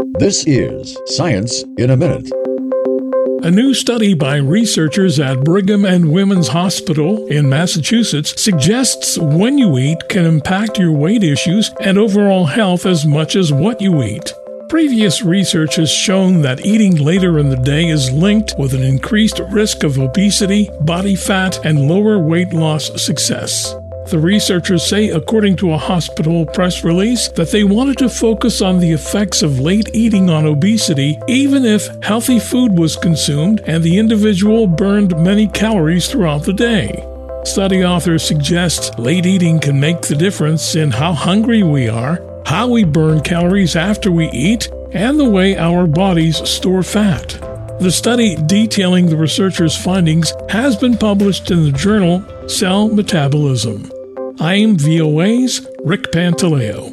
This is Science in a Minute. A new study by researchers at Brigham and Women's Hospital in Massachusetts suggests when you eat can impact your weight issues and overall health as much as what you eat. Previous research has shown that eating later in the day is linked with an increased risk of obesity, body fat, and lower weight loss success. The researchers say, according to a hospital press release, that they wanted to focus on the effects of late eating on obesity, even if healthy food was consumed and the individual burned many calories throughout the day. Study authors suggest late eating can make the difference in how hungry we are, how we burn calories after we eat, and the way our bodies store fat. The study detailing the researchers' findings has been published in the journal Cell Metabolism. I'm VOA's Rick Pantaleo.